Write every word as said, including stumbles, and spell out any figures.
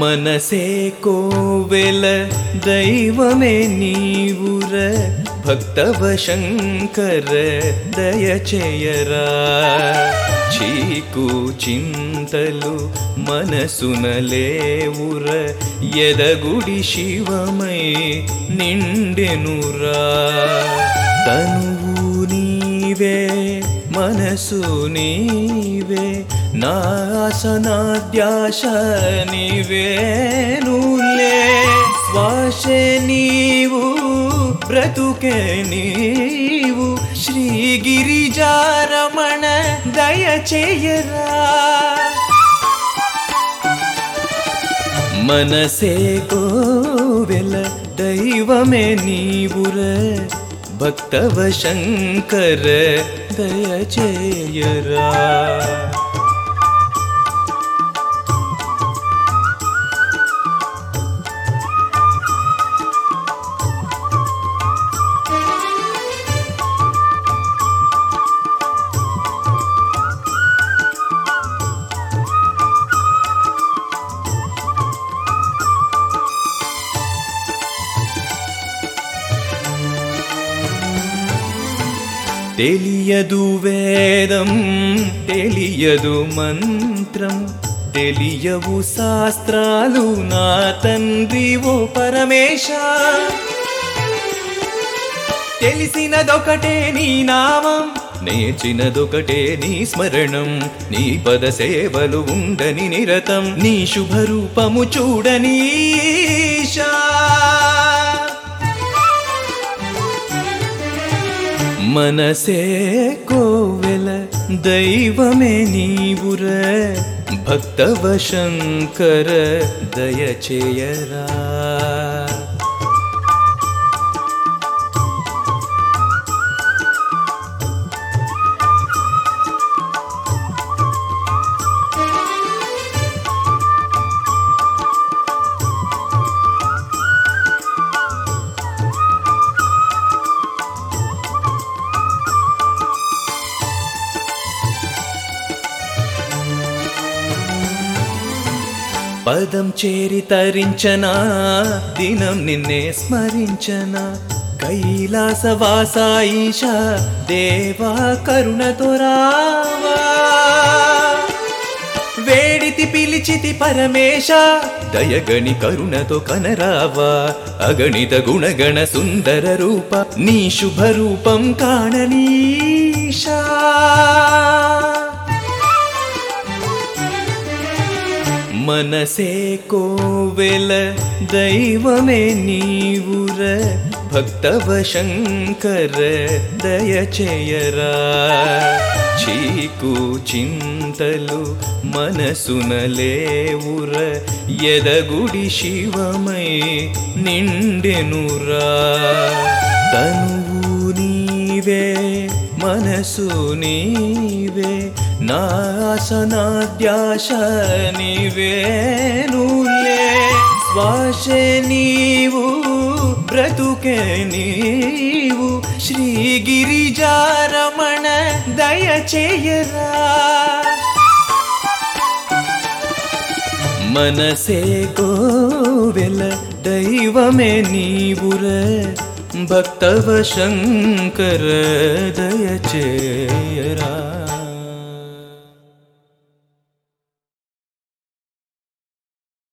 మనసే కోవెల దైవమే నీవుర భక్తవ శంకర దయచేయరా చీకు చింతలు మనసునలేవుర ఎదగుడి శివమై నిండెనురా తనువు నీవే మనసు నీవే నాసనాద్యాశ నీవేనులే శ్వాసే నీవు బ్రతుకే నీవు శ్రీగిరిజారమణ దయచేయరా మనసే కోవెల దైవమే నీవుర భక్తవ శంకర దయచేయరా తెలియదు వేదం తెలియదు మంత్రం తెలియవు శాస్త్రాలు నా తండ్రి ఓ పరమేశ తెలిసినదొకటే నీ నామం నేర్చినదొకటే నీ స్మరణం నీ పద సేవలు ఉండని నిరతం నీ శుభరూపము చూడని ఈశా మనసే కోవెల దైవమే నీవుర భక్తవ శంకర దయచేయరా పదం చేరి తరించనా దినం నిన్నే స్మరించనా కైలాసవాస ఈశ దేవా కరుణతో రావా వేడితి పిలిచితి పరమేశ దయగణి కరుణతో కనరావా అగణిత గుణగణ సుందర రూప నీ శుభ రూపం కాణనీశా మనసే కోవెల దైవమే నీవుర భక్తవ శంకర దయచేయరా చీకు చింతలు మనసునలేవుర ఎదగుడి శివమై నిండెనురా తనువు నీవే మనసు నీవే నాసనాద్యాశ నీవేనులే శ్వాసే నీవు బ్రతుకే నీవు శ్రీగిరిజారమణ దయచేయరా మనసే కోవెల దైవమే నీవుర భక్తవ శంకర దయచేయరా